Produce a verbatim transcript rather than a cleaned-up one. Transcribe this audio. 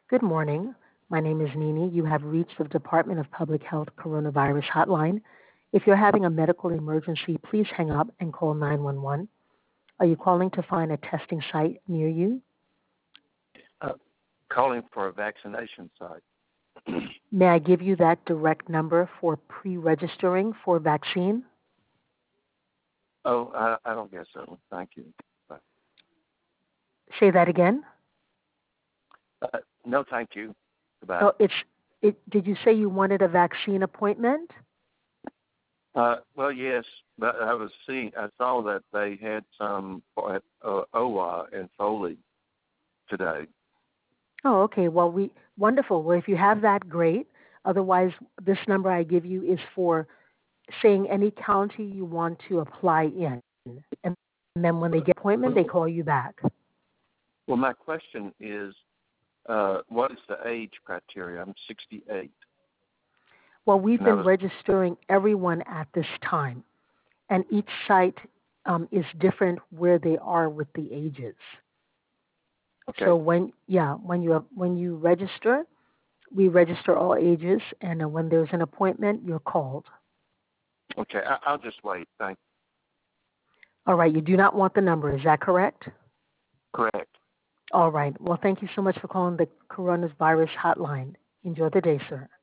Good morning. My name is Nini. You have reached the Department of Public Health Coronavirus Hotline. If you're having a medical emergency, please hang up and call nine one one. Are you calling to find a testing site near you? Uh, calling for a vaccination site. May I give you that direct number for pre-registering for vaccine? Oh, I, I don't guess so. Thank you. But, Say that again. uh, no, thank you. Goodbye. Oh, it's. It, did you say you wanted a vaccine appointment? Uh, well, yes, but I was seeing. I saw that they had some at uh, O W A in Foley today. Oh, okay. Well, we wonderful. Well, if you have that, great. Otherwise, this number I give you is for saying any county you want to apply in, and then when they get an appointment, they call you back. Well, my question is, uh, what is the age criteria? I'm sixty-eight. Well, we've And I been was registering everyone at this time, and each site um, is different where they are with the ages. okay. So when yeah, when you when you register, we register all ages, and uh, when there's an appointment, you're called. Okay, I, I'll just wait. Thank. All right. You do not want the number. Is that correct? Correct. All right. Well, thank you so much for calling the coronavirus hotline. Enjoy the day, sir.